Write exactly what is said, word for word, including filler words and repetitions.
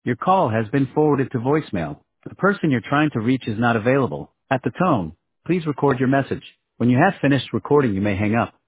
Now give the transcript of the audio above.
Your call has been forwarded to voicemail. The person you're trying to reach is not available. At the tone, please record your message. When you have finished recording, you may hang up.